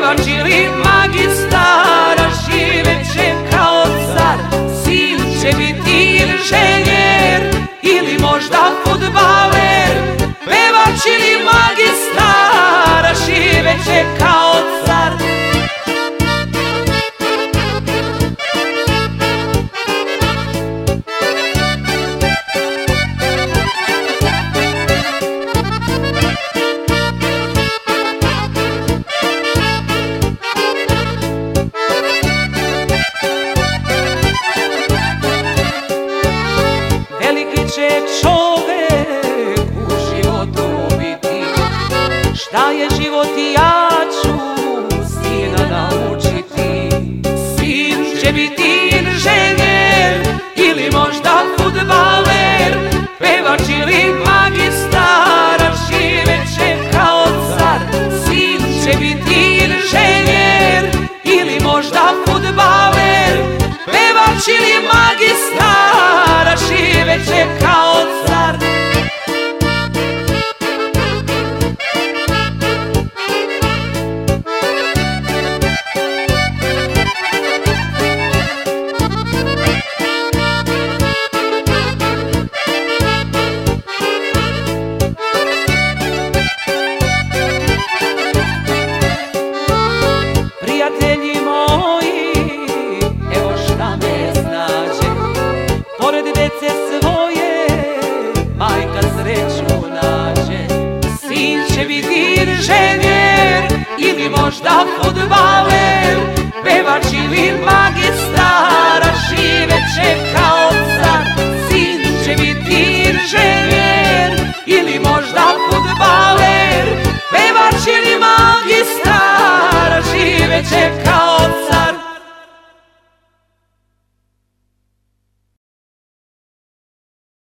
pevač ili magistar, a živeće kao car. Sin će biti inženjer ili možda fudbaler, pevač ili magistar, a živeće kao car. Će čovek u životu biti, šta je život i ja ću sina naučiti. Sin će biti inženjer ili možda fudbaler, pevač ili magistar, a živeće kao car. Sin će biti inženjer ili možda fudbaler, pevač ili magistar, a živeće kao car. Prijatelji moji, evo šta me snađe, pored dece svoje majka sreću nađe. Sin će biti inženjer ili možda fudbaler,